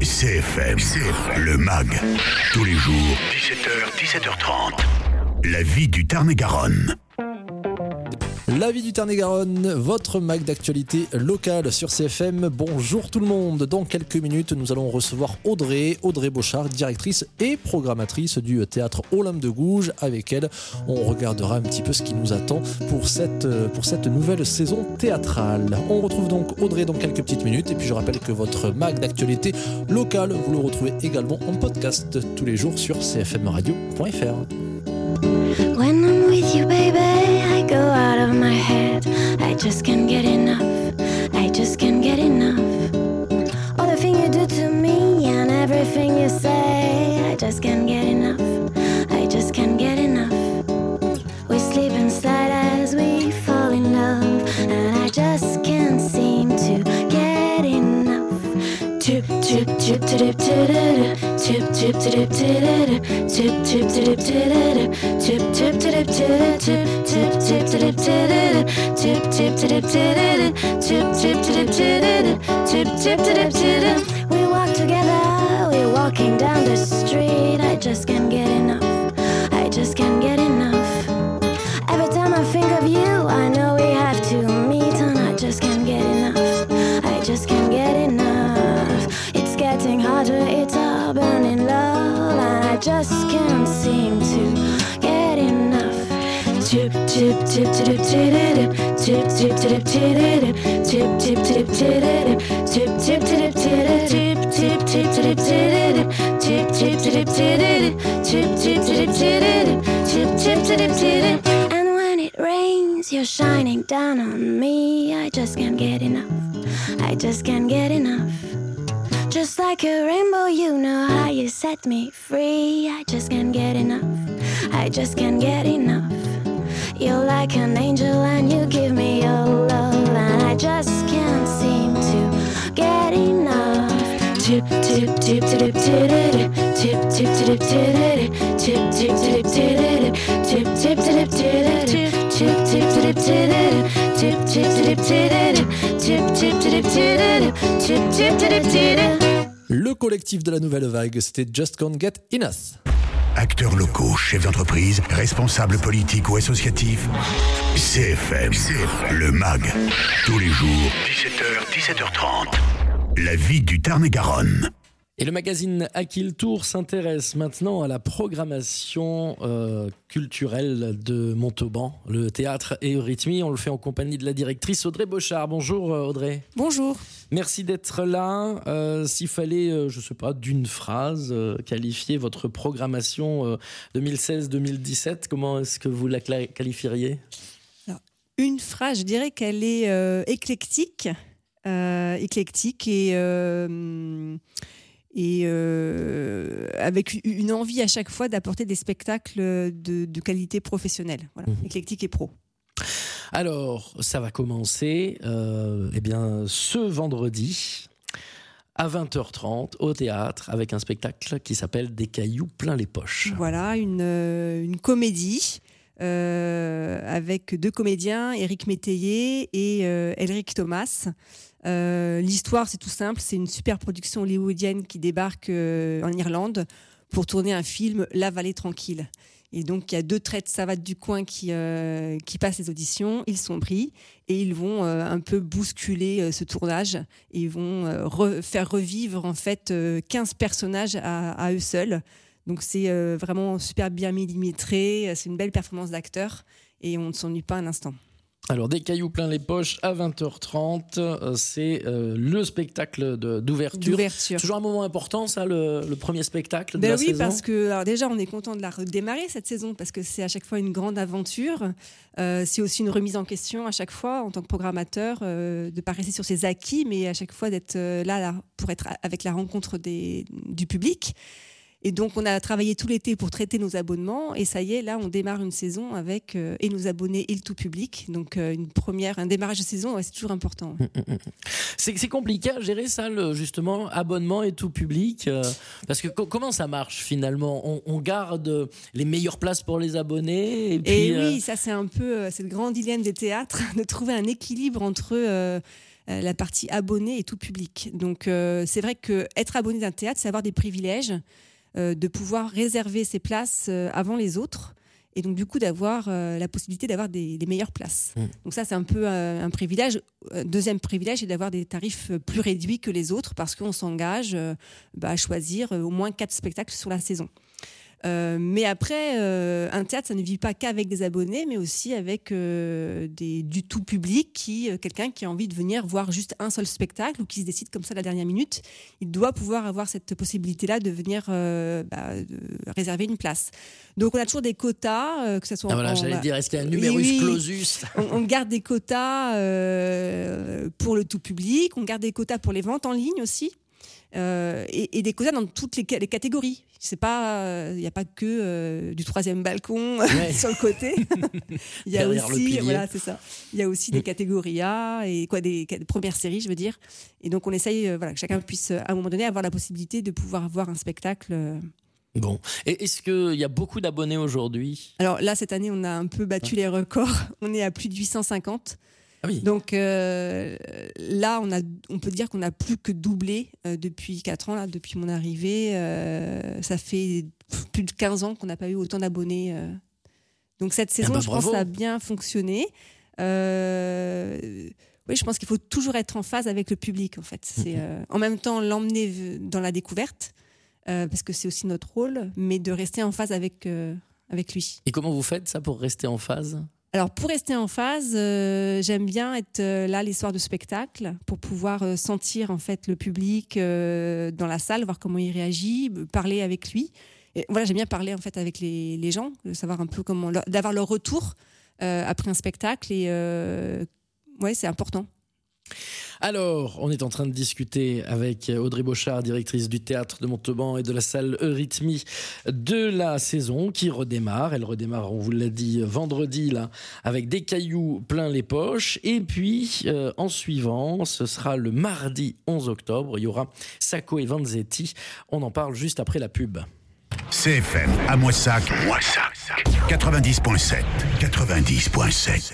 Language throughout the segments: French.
CFM, le MAG, tous les jours, 17h, 17h30. La vie du Tarn-et-Garonne. La vie du Tarn-et-Garonne, votre mag d'actualité locale sur CFM. Bonjour tout le monde. Dans quelques minutes, nous allons recevoir Audrey Beauchard, directrice et programmatrice du théâtre Olympe de Gouges. Avec elle, on regardera un petit peu ce qui nous attend pour cette nouvelle saison théâtrale. On retrouve donc Audrey dans quelques petites minutes. Et puis je rappelle que votre mag d'actualité locale, vous le retrouvez également en podcast tous les jours sur cfmradio.fr. When I'm with you, baby, I go out of my head. I just can't get enough. I just can't get enough. All the things you do to me and everything you say. I just can't get enough. I just can't get enough. We sleep inside as we fall in love, and I just can't seem to get enough. Tip, tip, tip, tip, tip, tip, tip, tip, tip, tip, tip, tip, tip, tip. Tip tip tip tip tip tip tip tip tip tip tip tip tip tip tip. We walk together, we're walking down the street. I just can't get enough. I just can't get enough. Every time I think of you, I know we have to meet, and I just can't get enough. I just can't get enough. It's getting harder, it's a burning love, and I just can't seem to get enough. Tip tip tip tip tip tip tip tip tip tip tip tip tip tip tip tip tip tip. And when it rains, you're shining down on me. I just can't get enough. I just can't get enough. Just like a rainbow, you know how you set me free. I just can't get enough. I just can't get enough. You're like an angel and you give me your love, and I just can't seem to get enough. Tip tip tip tip tip tip tip tip tip tip tip tip tip Le collectif de la Nouvelle Vague, c'était Just Can't Get Enough. Acteurs locaux, chefs d'entreprise, responsables politiques ou associatifs. CFM, le MAG, tous les jours, 17h, 17h30. La vie du Tarn-et-Garonne. Et le magazine À qui le tour s'intéresse maintenant à la programmation culturelle de Montauban, le théâtre et Eurythmie. On le fait en compagnie de la directrice Audrey Beauchard. Bonjour Audrey. Bonjour. Merci d'être là. S'il fallait, je ne sais pas, d'une phrase, qualifier votre programmation 2016-2017, comment est-ce que vous la qualifieriez ? Alors, une phrase, je dirais qu'elle est éclectique et avec une envie à chaque fois d'apporter des spectacles de qualité professionnelle. Voilà, éclectique et pro. Alors, ça va commencer ce vendredi à 20h30 au théâtre avec un spectacle qui s'appelle Des cailloux plein les poches. Voilà, une comédie avec deux comédiens, Éric Métayer et Elric Thomas. L'histoire, c'est tout simple, c'est une super production hollywoodienne qui débarque en Irlande pour tourner un film La Vallée tranquille. Et donc il y a deux traits de savate du coin qui passent les auditions, ils sont pris et ils vont un peu bousculer ce tournage et ils vont faire revivre en fait 15 personnages à eux seuls. Donc c'est vraiment super bien millimétré, c'est une belle performance d'acteur et on ne s'ennuie pas un instant. Alors, Des cailloux plein les poches à 20h30, c'est le spectacle d'ouverture. Toujours un moment important, ça, le premier spectacle de la saison. Oui, parce que alors déjà, on est content de la redémarrer cette saison, parce que c'est à chaque fois une grande aventure. C'est aussi une remise en question à chaque fois, en tant que programmateur, de ne pas rester sur ses acquis, mais à chaque fois d'être là pour être avec la rencontre du public. Et donc, on a travaillé tout l'été pour traiter nos abonnements. Et ça y est, là, on démarre une saison avec et nos abonnés et le tout public. Donc, un démarrage de saison, c'est toujours important. C'est compliqué à gérer ça, justement, abonnement et tout public. Parce que comment ça marche, finalement ? On garde les meilleures places pour les abonnés. Et oui, ça, c'est un peu c'est le grand dilemme des théâtres, de trouver un équilibre entre la partie abonné et tout public. Donc c'est vrai qu'être abonné d'un théâtre, c'est avoir des privilèges, de pouvoir réserver ses places avant les autres. Et donc, du coup, d'avoir la possibilité d'avoir des meilleures places. Donc ça, c'est un peu un privilège. Deuxième privilège, c'est d'avoir des tarifs plus réduits que les autres parce qu'on s'engage à choisir au moins 4 spectacles sur la saison. Mais après, un théâtre, ça ne vit pas qu'avec des abonnés, mais aussi avec du tout public, quelqu'un qui a envie de venir voir juste un seul spectacle ou qui se décide comme ça à la dernière minute. Il doit pouvoir avoir cette possibilité-là de venir de réserver une place. Donc on a toujours des quotas, que ce soit. J'allais dire, est-ce qu'il y a un numerus clausus ? On garde des quotas pour le tout public, on garde des quotas pour les ventes en ligne aussi. Et des quotas dans toutes les catégories. C'est pas, il n'y a pas que du troisième balcon sur le côté. Il y a aussi, voilà, c'est ça. Il y a aussi des catégories A et des premières séries, je veux dire. Et donc on essaye, que chacun puisse à un moment donné avoir la possibilité de pouvoir voir un spectacle. Bon, et est-ce qu'il y a beaucoup d'abonnés aujourd'hui ? Alors là, cette année, on a un peu battu les records. On est à plus de 850. Ah oui. Donc là, on peut dire qu'on a plus que doublé depuis 4 ans, là, depuis mon arrivée. Ça fait plus de 15 ans qu'on n'a pas eu autant d'abonnés. Donc cette saison, je pense que ça a bien fonctionné. Oui, je pense qu'il faut toujours être en phase avec le public, en fait. C'est en même temps l'emmener dans la découverte, parce que c'est aussi notre rôle, mais de rester en phase avec lui. Et comment vous faites ça pour rester en phase ? Alors pour rester en phase, j'aime bien être là les soirs de spectacle pour pouvoir sentir en fait le public dans la salle, voir comment il réagit, parler avec lui. Et voilà, j'aime bien parler en fait avec les gens, savoir un peu d'avoir leur retour après un spectacle et c'est important. Alors, on est en train de discuter avec Audrey Bochard, directrice du théâtre de Montauban et de la salle Eurythmie de la saison qui redémarre. Elle redémarre, on vous l'a dit, vendredi, là, avec des cailloux plein les poches. Et puis, en suivant, ce sera le mardi 11 octobre. Il y aura Sacco et Vanzetti. On en parle juste après la pub. CFM à Moissac. 90.7. 90.7.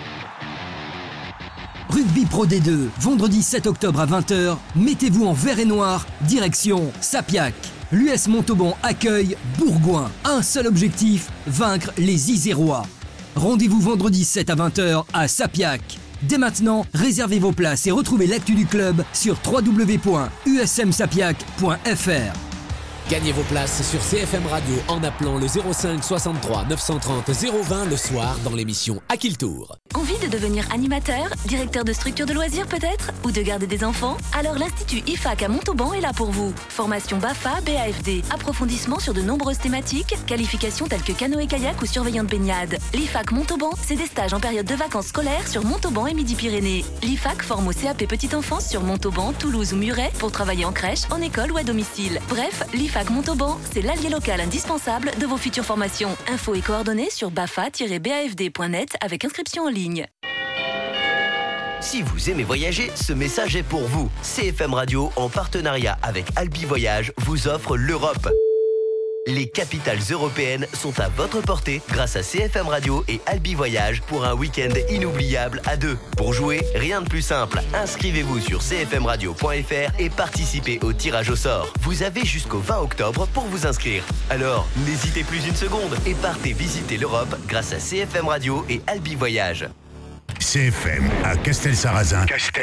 Rugby Pro D2, vendredi 7 octobre à 20h, mettez-vous en vert et noir, direction Sapiac. L'US Montauban accueille Bourgoin. Un seul objectif, vaincre les Isérois. Rendez-vous vendredi 7 à 20h à Sapiac. Dès maintenant, réservez vos places et retrouvez l'actu du club sur www.usmsapiac.fr. Gagnez vos places sur CFM Radio en appelant le 05 63 930 020 le soir dans l'émission À qui le tour. Envie de devenir animateur, directeur de structure de loisirs peut-être, ou de garder des enfants? Alors l'Institut IFAC à Montauban est là pour vous. Formation BAFA, BAFD, approfondissement sur de nombreuses thématiques, qualifications telles que canoë-kayak ou surveillant de baignade. L'IFAC Montauban, c'est des stages en période de vacances scolaires sur Montauban et Midi-Pyrénées. L'IFAC forme au CAP Petite Enfance sur Montauban, Toulouse ou Muret pour travailler en crèche, en école ou à domicile. Bref, l'IFAC Montauban, c'est l'allié local indispensable de vos futures formations. Infos et coordonnées sur bafa-bafd.net avec inscription en ligne. Si vous aimez voyager, ce message est pour vous. CFM Radio, en partenariat avec Albi Voyage, vous offre l'Europe. Les capitales européennes sont à votre portée grâce à CFM Radio et Albi Voyage pour un week-end inoubliable à deux. Pour jouer, rien de plus simple. Inscrivez-vous sur cfmradio.fr et participez au tirage au sort. Vous avez jusqu'au 20 octobre pour vous inscrire. Alors, n'hésitez plus une seconde et partez visiter l'Europe grâce à CFM Radio et Albi Voyage. CFM à Castelsarrasin.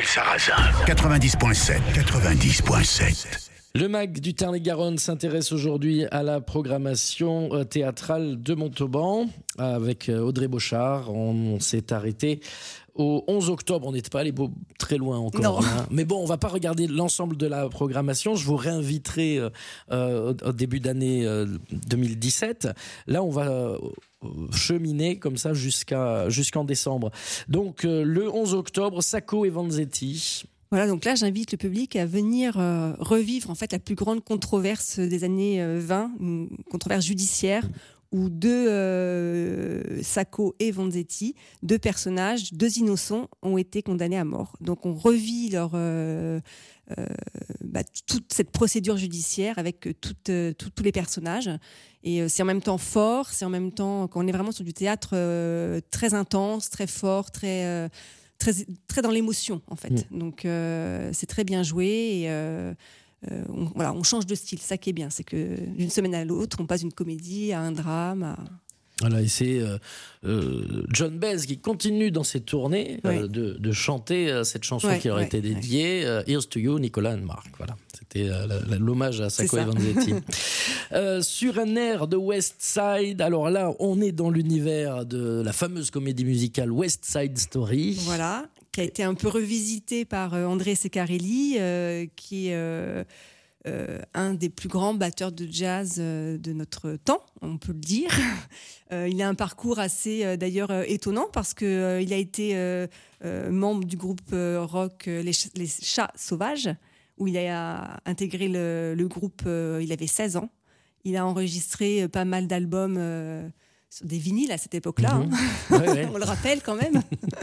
90.7. 90.7. Le MAG du Tarn-et-Garonne s'intéresse aujourd'hui à la programmation théâtrale de Montauban avec Audrey Bochard. On s'est arrêté au 11 octobre. On n'était pas allé très loin encore. Hein. Mais bon, on ne va pas regarder l'ensemble de la programmation. Je vous réinviterai au début d'année 2017. Là, on va cheminer comme ça jusqu'en décembre. Donc, le 11 octobre, Sacco et Vanzetti. Voilà, donc là, j'invite le public à venir revivre en fait la plus grande controverse des années 20, une controverse judiciaire où deux Sacco et Vanzetti, deux personnages, deux innocents, ont été condamnés à mort. Donc on revit toute cette procédure judiciaire avec tous les personnages. Et c'est en même temps fort, c'est en même temps qu'on est vraiment sur du théâtre très intense, très fort, très très dans l'émotion en fait. Donc c'est très bien joué et on change de style. Ça qui est bien, c'est que d'une semaine à l'autre, on passe d'une comédie à un drame. Voilà, et c'est John Baez qui continue dans ses tournées de chanter cette chanson qui leur a été dédiée, Here's to You, Nicolas and Mark. Voilà, c'était l'hommage à Sacco et Vanzetti. Sur un air de West Side, alors là, on est dans l'univers de la fameuse comédie musicale West Side Story. Voilà, qui a été un peu revisité par André Ceccarelli, qui est un des plus grands batteurs de jazz de notre temps, on peut le dire. Il a un parcours assez d'ailleurs étonnant parce qu'il a été membre du groupe rock Les Chats Sauvages, où il a intégré le groupe, il avait 16 ans. Il a enregistré pas mal d'albums sur des vinyles à cette époque-là. On le rappelle quand même.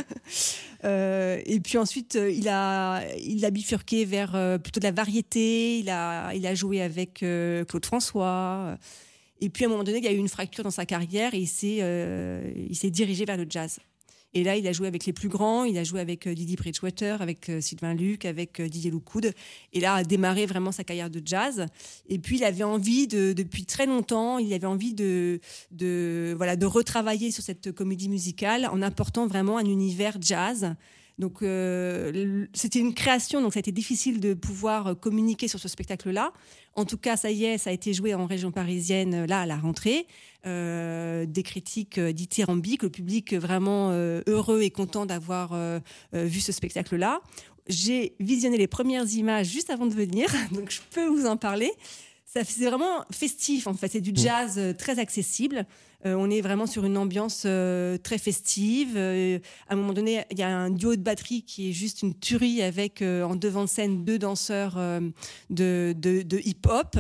Et puis ensuite, il a bifurqué vers plutôt de la variété. Il a joué avec Claude François. Et puis à un moment donné, il y a eu une fracture dans sa carrière et il s'est dirigé vers le jazz. Et là, il a joué avec les plus grands. Il a joué avec Didi Bridgewater, avec Sylvain Luc, avec Didier Loukoude. Et là, a démarré vraiment sa carrière de jazz. Et puis, il avait envie depuis très longtemps, il avait envie de retravailler sur cette comédie musicale en apportant vraiment un univers jazz. Donc, c'était une création, donc ça a été difficile de pouvoir communiquer sur ce spectacle-là. En tout cas, ça y est, ça a été joué en région parisienne, là, à la rentrée. Des critiques dithyrambiques, le public vraiment heureux et content d'avoir vu ce spectacle-là. J'ai visionné les premières images juste avant de venir, donc je peux vous en parler. C'est vraiment festif, en fait. C'est du jazz très accessible. On est vraiment sur une ambiance très festive. À un moment donné, il y a un duo de batterie qui est juste une tuerie avec en devant de scène 2 danseurs de hip-hop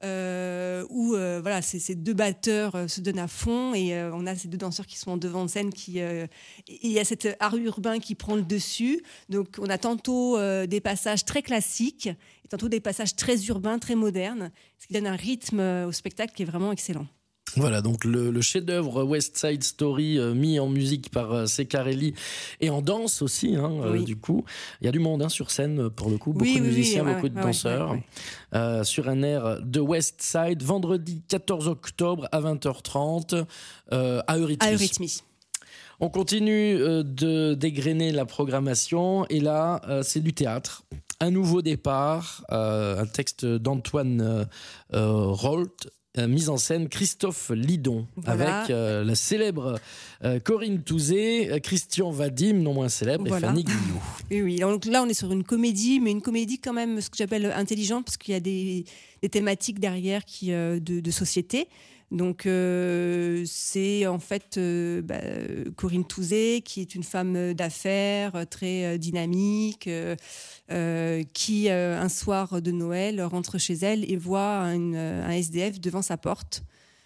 où ces 2 batteurs se donnent à fond et on a ces 2 danseurs qui sont en devant de scène il y a cet art urbain qui prend le dessus. Donc on a tantôt des passages très classiques et tantôt des passages très urbains, très modernes, ce qui donne un rythme au spectacle qui est vraiment excellent. Voilà, donc le chef-d'œuvre West Side Story mis en musique par Ceccarelli et en danse aussi, du coup. Il y a du monde sur scène, pour le coup, beaucoup de musiciens, beaucoup de danseurs. Sur un air de West Side, vendredi 14 octobre à 20h30 à Eurythmy. On continue de dégrainer la programmation et là, c'est du théâtre. Un nouveau départ, un texte d'Antoine Rolt. Mise en scène Christophe Lidon, avec la célèbre Corinne Touzé, Christian Vadim, non moins célèbre, et Fanny Guillou. Oui, donc là on est sur une comédie, mais une comédie quand même, ce que j'appelle intelligente, parce qu'il y a des thématiques derrière de société. Donc c'est en fait Corinne Touzé, qui est une femme d'affaires très dynamique, qui un soir de Noël rentre chez elle et voit un SDF devant sa porte.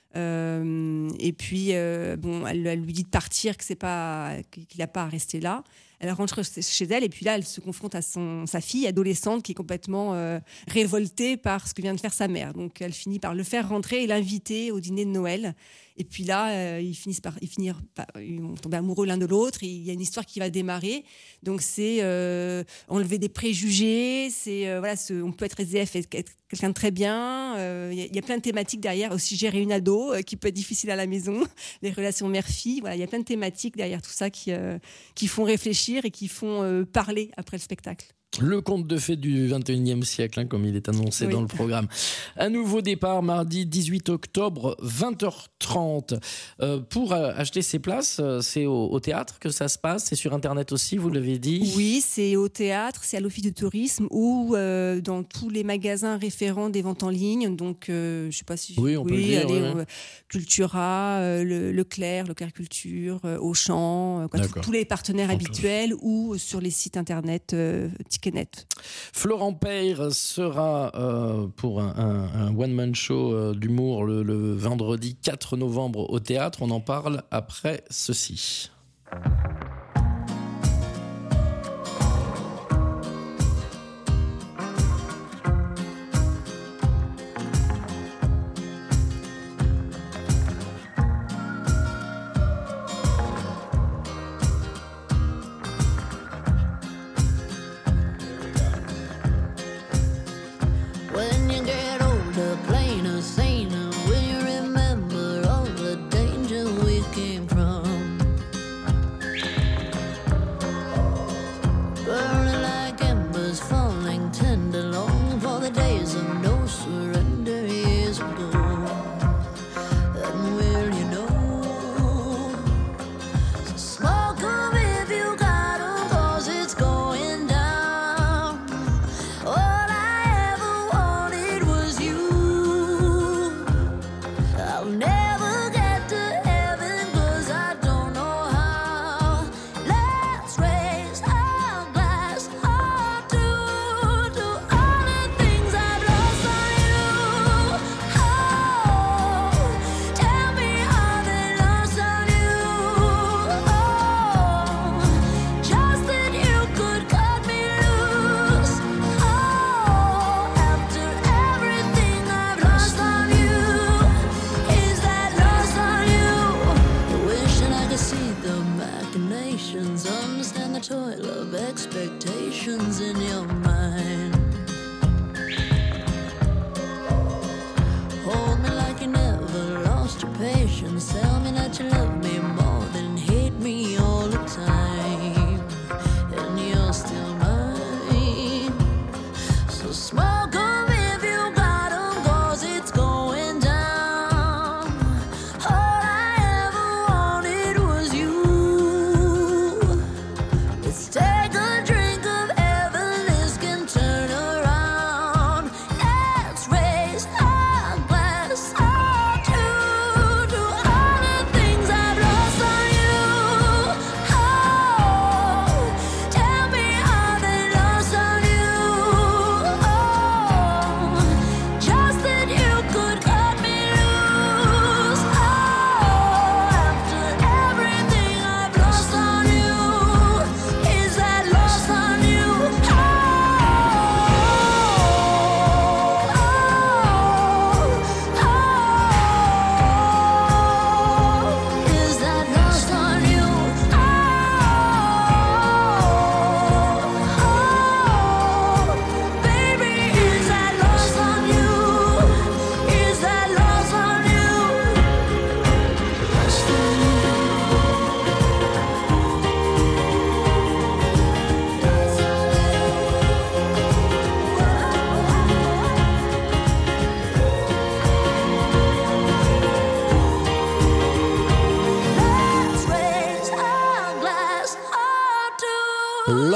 Et puis elle lui dit de partir, qu'il n'a pas à rester là. Elle rentre chez elle et puis là elle se confronte à sa fille adolescente qui est complètement révoltée par ce que vient de faire sa mère. Donc elle finit par le faire rentrer et l'inviter au dîner de Noël. Et puis là ils vont tomber amoureux l'un de l'autre. Il y a une histoire qui va démarrer. Donc c'est enlever des préjugés. On peut être SDF et être quelqu'un de très bien. Il y a plein de thématiques derrière. Aussi gérer une ado qui peut être difficile à la maison. Les relations mère-fille. Voilà, il y a plein de thématiques derrière tout ça qui font réfléchir et qui font parler après le spectacle. Le conte de fées du 21e siècle, comme il est annoncé dans le programme. Un nouveau départ mardi 18 octobre, 20h30. Pour acheter ses places, c'est au théâtre que ça se passe. C'est sur Internet aussi, vous l'avez dit. Oui, c'est au théâtre, c'est à l'office de tourisme ou dans tous les magasins référents des ventes en ligne. Donc, je ne sais pas si... Oui, on peut le dire. Cultura, Leclerc Culture, Auchan, tous les partenaires habituels ou sur les sites Internet Ticketnet. Florent Peyre sera pour un one-man show d'humour le vendredi 4 novembre au théâtre. On en parle après ceci.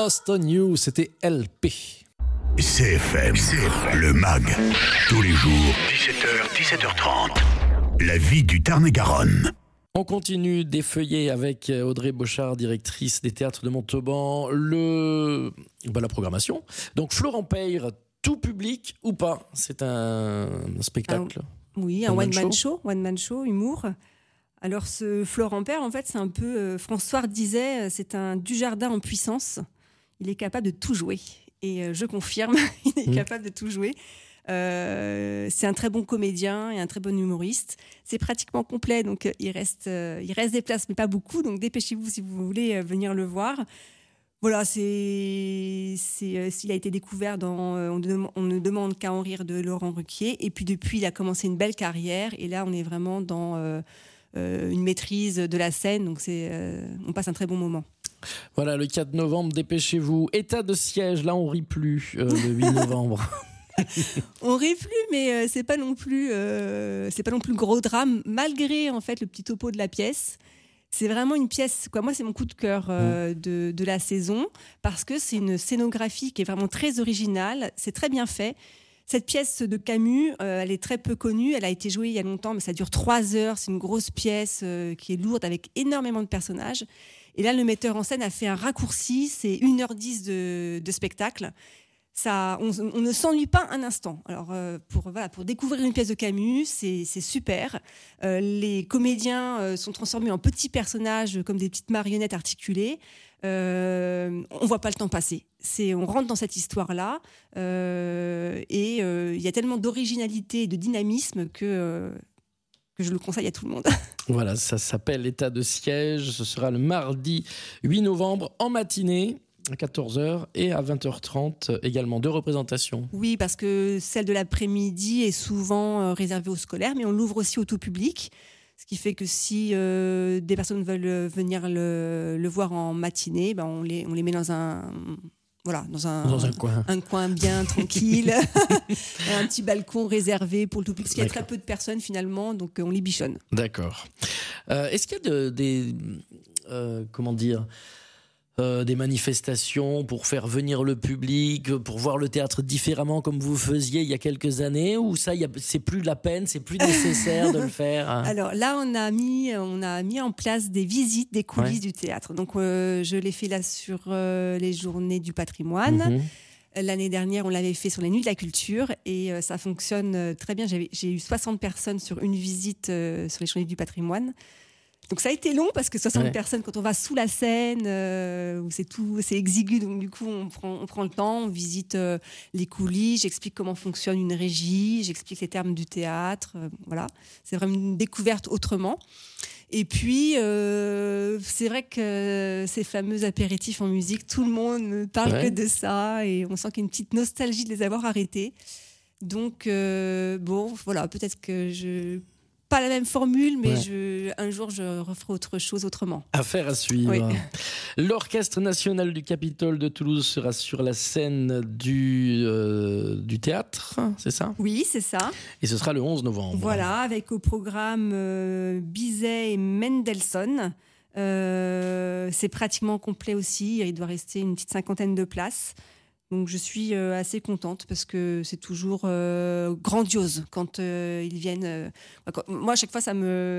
Lost on You, c'était LP. CFM, le MAG, tous les jours, 17h, 17h30. La vie du Tarn-et-Garonne. On continue d'effeuiller avec Audrey Bochard, directrice des théâtres de Montauban, la programmation. Donc Florent Peyre, tout public ou pas? C'est un spectacle. Oui, un one-man show, humour. Alors ce Florent Peyre, en fait, c'est un peu, François disait, c'est un Dujardin en puissance. Il est capable de tout jouer. Et je confirme, il est capable de tout jouer. C'est un très bon comédien et un très bon humoriste. C'est pratiquement complet, donc il reste des places, mais pas beaucoup. Donc dépêchez-vous si vous voulez venir le voir. Voilà, s'il a été découvert dans On ne demande qu'à en rire de Laurent Ruquier. Et puis depuis, il a commencé une belle carrière. Et là, on est vraiment dans une maîtrise de la scène. Donc on passe un très bon moment. Voilà, le 4 novembre, dépêchez-vous. État de siège, là on rit plus le 8 novembre. On rit plus, mais c'est pas non plus gros drame, malgré en fait le petit topo de la pièce. C'est vraiment une pièce, moi c'est mon coup de cœur de la saison, parce que c'est une scénographie qui est vraiment très originale, c'est très bien fait. Cette pièce de Camus, elle est très peu connue, elle a été jouée il y a longtemps, mais ça dure 3 heures, c'est une grosse pièce qui est lourde avec énormément de personnages. Et là, le metteur en scène a fait un raccourci, c'est 1h10 de spectacle. Ça, on ne s'ennuie pas un instant. Alors, pour découvrir une pièce de Camus, c'est super. Les comédiens sont transformés en petits personnages, comme des petites marionnettes articulées. On ne voit pas le temps passer. On rentre dans cette histoire-là. Et il y a tellement d'originalité et de dynamisme que je le conseille à tout le monde. Voilà, ça s'appelle État de siège. Ce sera le mardi 8 novembre en matinée à 14h et à 20h30 également. 2 représentations. Oui, parce que celle de l'après-midi est souvent réservée aux scolaires, mais on l'ouvre aussi au tout public. Ce qui fait que si des personnes veulent venir le voir en matinée, on les met dans un coin bien tranquille, un petit balcon réservé pour le tout public, parce qu'il y a très peu de personnes finalement, donc on les bichonne. D'accord. Est-ce qu'il y a des manifestations pour faire venir le public, pour voir le théâtre différemment comme vous faisiez il y a quelques années, ou ça, c'est plus la peine, c'est plus nécessaire de le faire? Alors là, on a mis en place des visites des coulisses du théâtre. Donc je l'ai fait là sur les journées du patrimoine. L'année dernière, on l'avait fait sur les nuits de la culture et ça fonctionne très bien. J'ai eu 60 personnes sur une visite sur les journées du patrimoine. Donc ça a été long parce que 60 personnes, quand on va sous la scène, où c'est exigu, donc du coup on prend le temps, on visite les coulisses, j'explique comment fonctionne une régie, j'explique les termes du théâtre, voilà. C'est vraiment une découverte autrement. Et puis c'est vrai que ces fameux apéritifs en musique, tout le monde ne parle que de ça et on sent qu'il y a une petite nostalgie de les avoir arrêtés. Donc voilà, peut-être que pas la même formule, mais un jour, je referai autre chose autrement. Affaire à suivre. Oui. L'Orchestre national du Capitole de Toulouse sera sur la scène du théâtre, c'est ça? Oui, c'est ça. Et ce sera le 11 novembre. Voilà, avec au programme Bizet et Mendelssohn. C'est pratiquement complet aussi. Il doit rester une petite 50aine de places. Donc je suis assez contente parce que c'est toujours grandiose quand ils viennent. Moi, à chaque fois,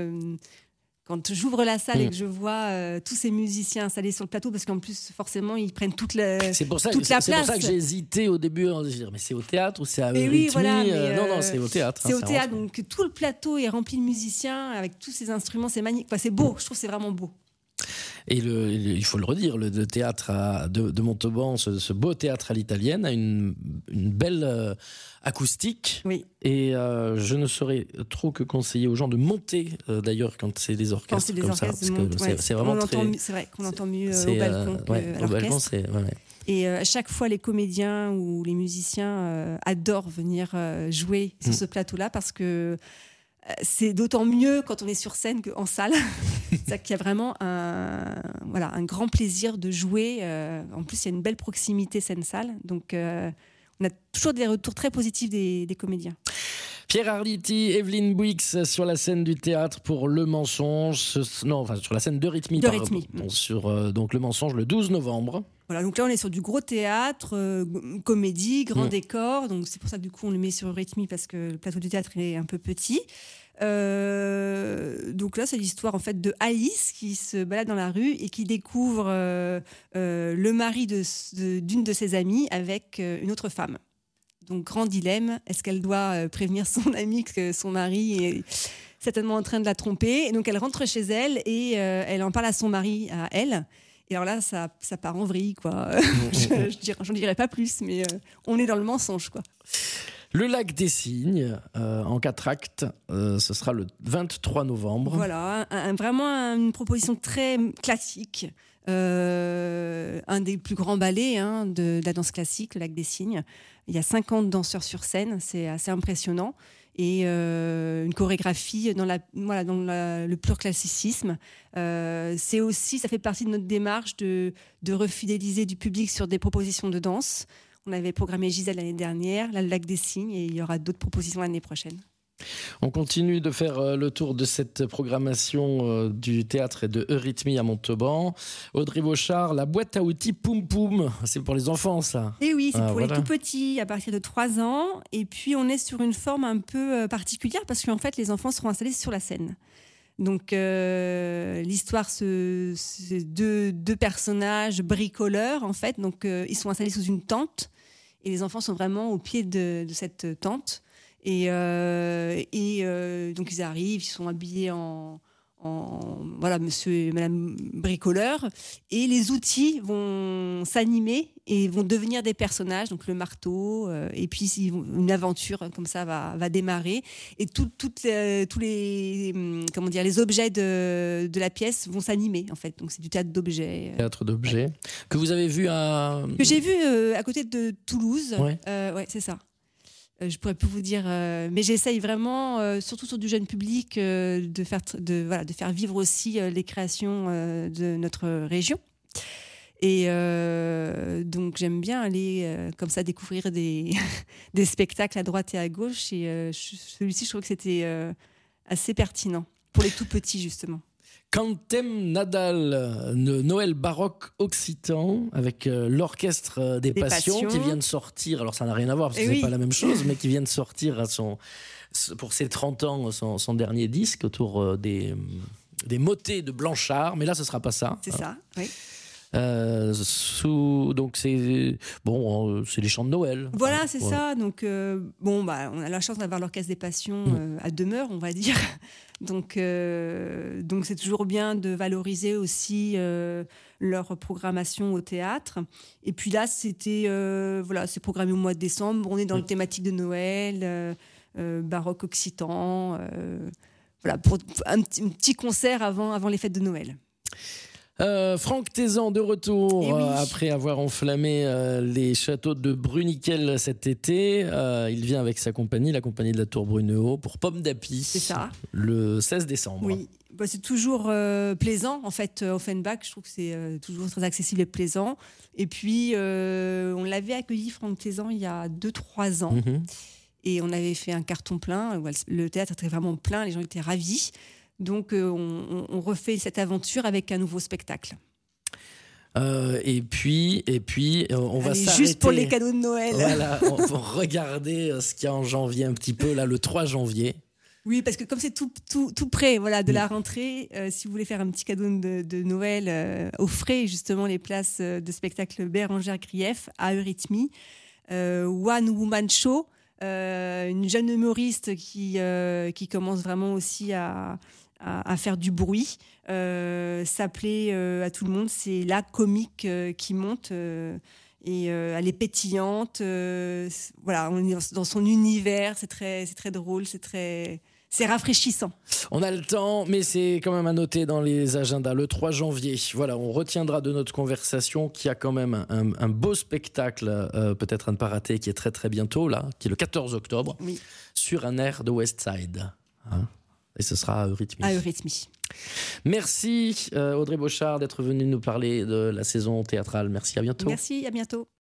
quand j'ouvre la salle et que je vois tous ces musiciens installés sur le plateau, parce qu'en plus, forcément, ils prennent toute la place. C'est pour ça que j'ai hésité au début à dire, mais c'est au théâtre ou c'est à Rythmie? Non, c'est au théâtre. C'est au théâtre, donc tout le plateau est rempli de musiciens avec tous ces instruments, c'est magnifique. Enfin, c'est beau, je trouve que c'est vraiment beau. Et il faut le redire, le théâtre de Montauban, ce beau théâtre à l'italienne, a une belle acoustique. Oui. Et je ne saurais trop que conseiller aux gens de monter, d'ailleurs, quand c'est des orchestres comme ça. Parce que c'est vraiment c'est vrai qu'on entend mieux au balcon qu'à l'orchestre. Et à chaque fois, les comédiens ou les musiciens adorent venir jouer sur ce plateau-là parce que c'est d'autant mieux quand on est sur scène qu'en salle. C'est qu'il y a vraiment un grand plaisir de jouer. En plus, il y a une belle proximité scène-salle. Donc, on a toujours des retours très positifs des comédiens. Pierre Arditi, Evelyne Bouix sur la scène du théâtre pour Le Mensonge. Sur la scène de Rythmie. Sur donc Le Mensonge le 12 novembre. Voilà, donc là on est sur du gros théâtre, comédie, grand décor, donc c'est pour ça que du coup on le met sur Eurythmie parce que le plateau du théâtre est un peu petit. Donc là c'est l'histoire en fait de Alice qui se balade dans la rue et qui découvre le mari d'une de ses amies avec une autre femme. Donc grand dilemme, est-ce qu'elle doit prévenir son amie que son mari est certainement en train de la tromper, et donc elle rentre chez elle et elle en parle à son mari, à elle. Et alors là, ça part en vrille, quoi. J'en dirais pas plus, mais on est dans le mensonge, quoi. Le Lac des Cygnes, en 4 actes, ce sera le 23 novembre. Voilà, vraiment une proposition très classique. Un des plus grands ballets de la danse classique, le Lac des Cygnes. Il y a 50 danseurs sur scène, c'est assez impressionnant. Et une chorégraphie dans le pur classicisme. C'est aussi, ça fait partie de notre démarche de refidéliser du public sur des propositions de danse. On avait programmé Gisèle l'année dernière, là, le Lac des Cygnes, et il y aura d'autres propositions l'année prochaine. On continue de faire le tour de cette programmation du théâtre et de Eurythmie à Montauban. Audrey Bochard, la boîte à outils Poum Poum, c'est pour les enfants, ça. Et oui, c'est pour les tout petits, à partir de 3 ans. Et puis on est sur une forme un peu particulière parce qu'en fait les enfants seront installés sur la scène. Donc l'histoire, c'est deux personnages bricoleurs en fait. Donc ils sont installés sous une tente et les enfants sont vraiment au pied de cette tente. Et donc ils arrivent, ils sont habillés en voilà, monsieur et madame bricoleur, et les outils vont s'animer et vont devenir des personnages, donc le marteau, et puis une aventure comme ça va démarrer, et tous les comment dire, les objets de la pièce vont s'animer en fait. Donc c'est du théâtre d'objets. Théâtre d'objets que vous avez vu que j'ai vu à côté de Toulouse. Ouais, c'est ça. Je pourrais plus vous dire, mais j'essaye vraiment, surtout sur du jeune public, de faire vivre aussi les créations de notre région. Et donc j'aime bien aller comme ça découvrir des spectacles à droite et à gauche. Et celui-ci, je trouve que c'était assez pertinent pour les tout petits justement. Cantem Nadal, Noël baroque occitan, avec l'orchestre des Passions qui vient de sortir, alors ça n'a rien à voir parce que c'est pas la même chose, mais qui vient de sortir pour ses 30 ans son dernier disque autour des motets de Blanchard, mais là ce sera pas ça. C'est ça, oui. Donc c'est les chants de Noël. Voilà, c'est ça. Donc on a la chance d'avoir l'orchestre des Passions à demeure, on va dire. Donc c'est toujours bien de valoriser aussi leur programmation au théâtre. Et puis là, c'est programmé au mois de décembre. On est dans le thématique de Noël, baroque occitan. Pour un petit concert avant les fêtes de Noël. Franck Tézan de retour après avoir enflammé les châteaux de Bruniquel cet été. Il vient avec sa compagnie, la compagnie de la Tour Brunehaut, pour Pomme d'Api. C'est ça. Le 16 décembre. Oui, c'est toujours plaisant en fait. Offenbach, je trouve que c'est toujours très accessible et plaisant. Et puis on l'avait accueilli, Franck Tézan, il y a 2-3 ans. Et on avait fait un carton plein. Le théâtre était vraiment plein, les gens étaient ravis. Donc, on refait cette aventure avec un nouveau spectacle. Et puis, on va s'arrêter. Juste pour les cadeaux de Noël. Voilà, on va regarder ce qu'il y a en janvier un petit peu, là, le 3 janvier. Oui, parce que comme c'est tout près de la rentrée, si vous voulez faire un petit cadeau de Noël, offrez justement les places de spectacle Bérengère Grief à Eurythmie. One Woman Show, une jeune humoriste qui commence vraiment aussi à faire du bruit, s'appeler à tout le monde. C'est la comique qui monte et elle est pétillante. On est dans son univers, c'est très drôle, c'est rafraîchissant. On a le temps, mais c'est quand même à noter dans les agendas. Le 3 janvier, voilà, on retiendra de notre conversation qu'il y a quand même un beau spectacle, peut-être à ne pas rater, qui est très très bientôt, là, qui est le 14 octobre, sur un air de West Side. Et ce sera à Eurythmie. À Eurythmie. Merci Audrey Bochard d'être venue nous parler de la saison théâtrale. Merci, à bientôt. Merci, à bientôt.